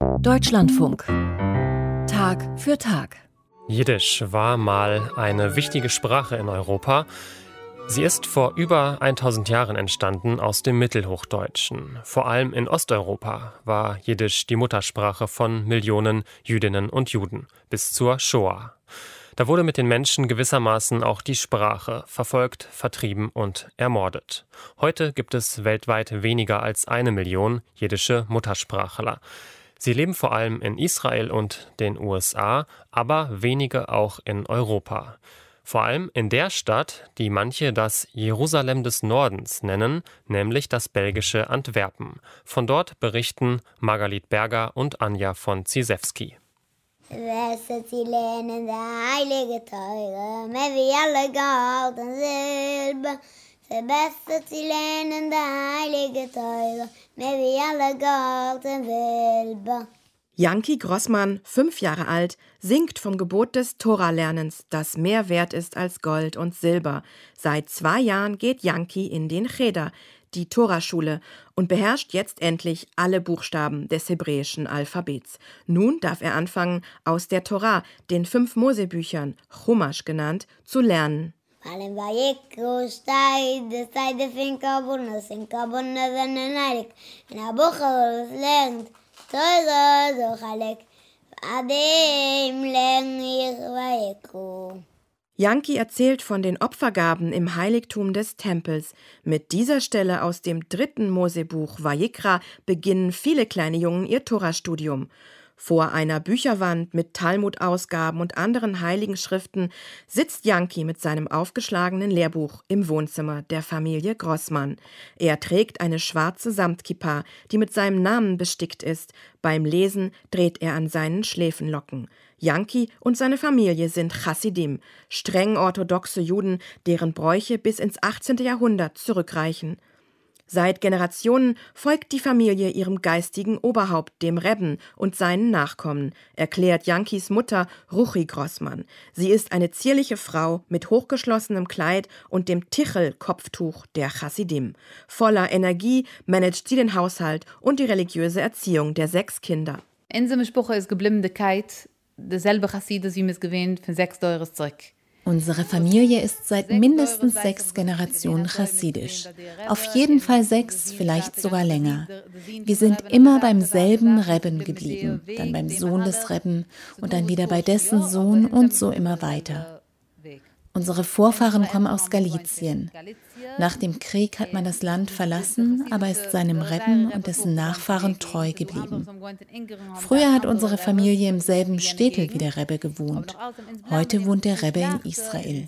Deutschlandfunk. Tag für Tag. Jiddisch war mal eine wichtige Sprache in Europa. Sie ist vor über 1000 Jahren entstanden aus dem Mittelhochdeutschen. Vor allem in Osteuropa war Jiddisch die Muttersprache von Millionen Jüdinnen und Juden bis zur Shoah. Da wurde mit den Menschen gewissermaßen auch die Sprache verfolgt, vertrieben und ermordet. Heute gibt es weltweit weniger als 1 Million jiddische Muttersprachler. Sie leben vor allem in Israel und den USA, aber wenige auch in Europa. Vor allem in der Stadt, die manche das Jerusalem des Nordens nennen, nämlich das belgische Antwerpen. Von dort berichten Margalit Berger und Anja von Ziesewski. Wässet sie lehnen der heilige Teure, mehr wie alle Gold und Silber. Verbessert sie lehnen der heilige Teure, mehr wie alle Gold und Silber. Janki Grossmann, 5 Jahre alt, singt vom Gebot des Tora-Lernens, das mehr wert ist als Gold und Silber. Seit 2 Jahren geht Janki in den Cheder, die Toraschule, und beherrscht jetzt endlich alle Buchstaben des hebräischen Alphabets. Nun darf er anfangen, aus der Tora, den 5 Mosebüchern, Chumash genannt, zu lernen. Allem Vayikru steht, das sei der Finkabundes, in heilig, in der Buche, das lernt, so chalek, adem lern ich Vayikru. Janki erzählt von den Opfergaben im Heiligtum des Tempels. Mit dieser Stelle aus dem 3. Mosebuch Vayikra beginnen viele kleine Jungen ihr Torastudium. Vor einer Bücherwand mit Talmud-Ausgaben und anderen heiligen Schriften sitzt Janki mit seinem aufgeschlagenen Lehrbuch im Wohnzimmer der Familie Grossmann. Er trägt eine schwarze Samtkippa, die mit seinem Namen bestickt ist. Beim Lesen dreht er an seinen Schläfenlocken. Janki und seine Familie sind Chassidim, streng orthodoxe Juden, deren Bräuche bis ins 18. Jahrhundert zurückreichen. Seit Generationen folgt die Familie ihrem geistigen Oberhaupt, dem Rebben, und seinen Nachkommen, erklärt Jankis Mutter Ruchi Grossmann. Sie ist eine zierliche Frau mit hochgeschlossenem Kleid und dem Tichel-Kopftuch der Chassidim. Voller Energie managt sie den Haushalt und die religiöse Erziehung der 6 Kinder. Unsere Sprache ist geblieben, derselbe Chassidus, wie wir es gewöhnt, für 6 Teures zurück. Unsere Familie ist seit mindestens 6 Generationen chassidisch. Auf jeden Fall 6, vielleicht sogar länger. Wir sind immer beim selben Rebben geblieben, dann beim Sohn des Rebben und dann wieder bei dessen Sohn und so immer weiter. Unsere Vorfahren kommen aus Galizien. Nach dem Krieg hat man das Land verlassen, aber ist seinem Rebben und dessen Nachfahren treu geblieben. Früher hat unsere Familie im selben Städtel wie der Rebbe gewohnt. Heute wohnt der Rebbe in Israel.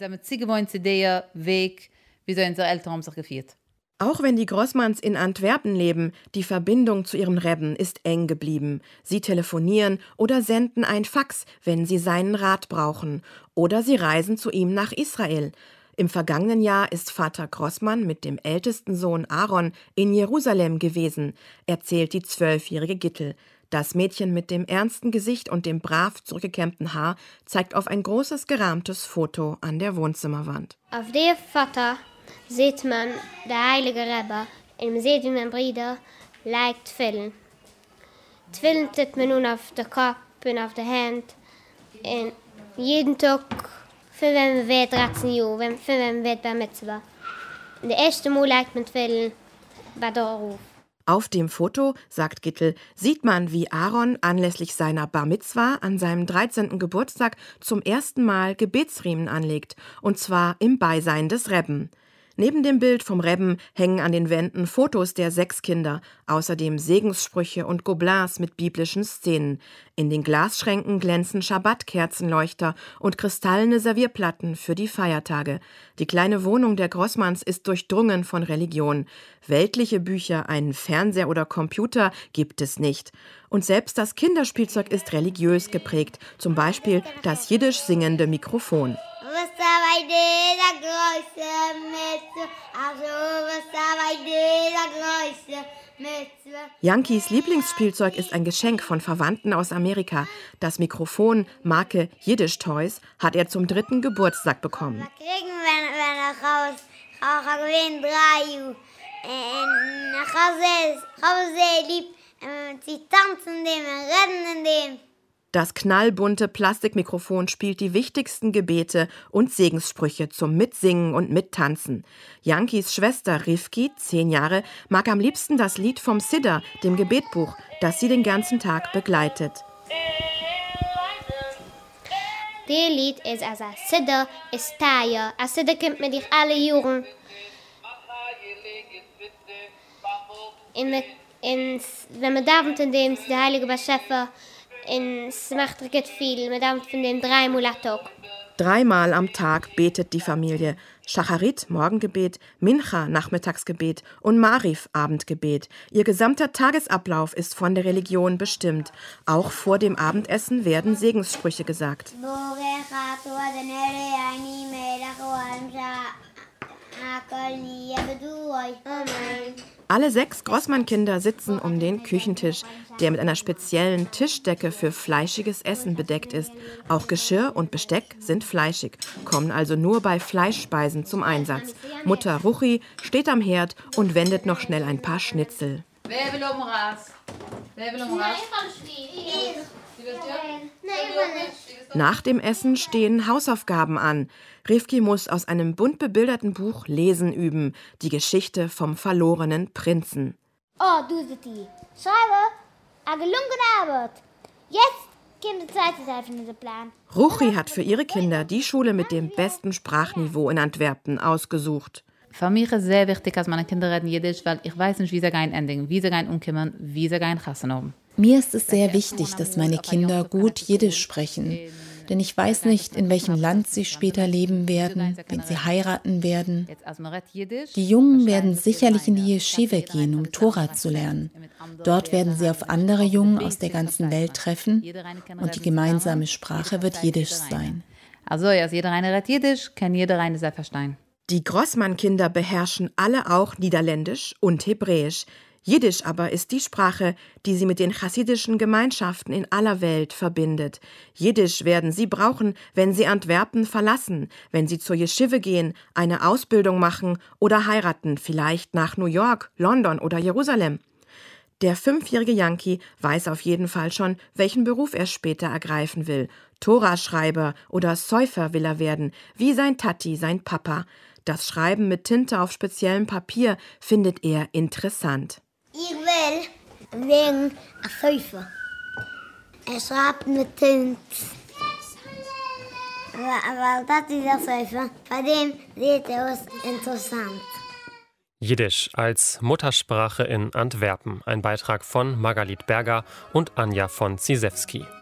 Auch wenn die Grossmanns in Antwerpen leben, die Verbindung zu ihrem Rebben ist eng geblieben. Sie telefonieren oder senden ein Fax, wenn sie seinen Rat brauchen. Oder sie reisen zu ihm nach Israel. Im vergangenen Jahr ist Vater Grossmann mit dem ältesten Sohn Aaron in Jerusalem gewesen, erzählt die 12-jährige Gittel. Das Mädchen mit dem ernsten Gesicht und dem brav zurückgekämmten Haar zeigt auf ein großes gerahmtes Foto an der Wohnzimmerwand. Auf der Foto sieht man der heilige Rebbe, und man sieht, wie mein Bruder legt Tfilin. Tfilin tut man nun auf den Kopf und auf die Hand. Und jeden Tag, für wenn man wird 13 Jahre, für wenn man wird bei Mitzvah. Und der erste Mal legt man Tfilin bei der Ruf. Auf dem Foto, sagt Gittel, sieht man, wie Aaron anlässlich seiner Bar Mitzvah an seinem 13. Geburtstag zum ersten Mal Gebetsriemen anlegt, und zwar im Beisein des Rebben. Neben dem Bild vom Rebben hängen an den Wänden Fotos der 6 Kinder, außerdem Segenssprüche und Gobelins mit biblischen Szenen. In den Glasschränken glänzen Schabbat-Kerzenleuchter und kristallene Servierplatten für die Feiertage. Die kleine Wohnung der Grossmanns ist durchdrungen von Religion. Weltliche Bücher, einen Fernseher oder Computer gibt es nicht. Und selbst das Kinderspielzeug ist religiös geprägt, zum Beispiel das jiddisch singende Mikrofon. Jankis Lieblingsspielzeug ist ein Geschenk von Verwandten aus Amerika. Das Mikrofon, Marke Yiddish Toys, hat er zum 3. Geburtstag bekommen. Kriegen wenn er raus, auch gewinnt 3 Jahre. Und ich habe sehr lieb, Sie tanzen in dem, rennen in dem. Das knallbunte Plastikmikrofon spielt die wichtigsten Gebete und Segenssprüche zum Mitsingen und Mittanzen. Jankis Schwester Rivki, 10 Jahre, mag am liebsten das Lied vom Siddur, dem Gebetbuch, das sie den ganzen Tag begleitet. Das Lied ist also Siddur, ist Taya. Ein Siddur kommt mit dich alle Jahren. Wenn man davon in dem, der heilige Beschäfer, es macht viel, man davon von dem 3-mal am Tag. 3-mal am Tag betet die Familie. Shacharit, Morgengebet, Mincha, Nachmittagsgebet und Mariv, Abendgebet. Ihr gesamter Tagesablauf ist von der Religion bestimmt. Auch vor dem Abendessen werden Segenssprüche gesagt. Alle 6 Grossmann-Kinder sitzen um den Küchentisch, der mit einer speziellen Tischdecke für fleischiges Essen bedeckt ist. Auch Geschirr und Besteck sind fleischig, kommen also nur bei Fleischspeisen zum Einsatz. Mutter Ruchi steht am Herd und wendet noch schnell ein paar Schnitzel. Nach dem Essen stehen Hausaufgaben an. Rivki muss aus einem bunt bebilderten Buch Lesen üben, die Geschichte vom verlorenen Prinzen. Oh, du die. Schreibe, eine gelungene Arbeit. Jetzt kommt die zweite Seite in den Plan. Ruchi hat für ihre Kinder die Schule mit dem besten Sprachniveau in Antwerpen ausgesucht. Für mich ist es sehr wichtig, dass meine Kinder reden Jiddisch, weil ich weiß nicht, wie sie gehen enden, wie sie gehen umkommen, wie sie gehen Kassen haben. Mir ist es sehr wichtig, dass meine Kinder gut Jiddisch sprechen. Denn ich weiß nicht, in welchem Land sie später leben werden, wenn sie heiraten werden. Die Jungen werden sicherlich in die Yeshiva gehen, um Tora zu lernen. Dort werden sie auf andere Jungen aus der ganzen Welt treffen und die gemeinsame Sprache wird Jiddisch sein. Also, als jeder eine redet Jiddisch, kann jeder eine sehr verstehen. Die Grossmann-Kinder beherrschen alle auch Niederländisch und Hebräisch. Jiddisch aber ist die Sprache, die sie mit den chassidischen Gemeinschaften in aller Welt verbindet. Jiddisch werden sie brauchen, wenn sie Antwerpen verlassen, wenn sie zur Yeshiva gehen, eine Ausbildung machen oder heiraten, vielleicht nach New York, London oder Jerusalem. Der 5-jährige Yanki weiß auf jeden Fall schon, welchen Beruf er später ergreifen will. Toraschreiber oder Säufer will er werden, wie sein Tati, sein Papa. Das Schreiben mit Tinte auf speziellem Papier findet er interessant. Ich will wegen ein Säufer. Er schreibt mit Tinte. Aber das ist der Säufer. Bei dem sieht er aus interessant. Jiddisch als Muttersprache in Antwerpen. Ein Beitrag von Margalit Berger und Anja von Zizewski.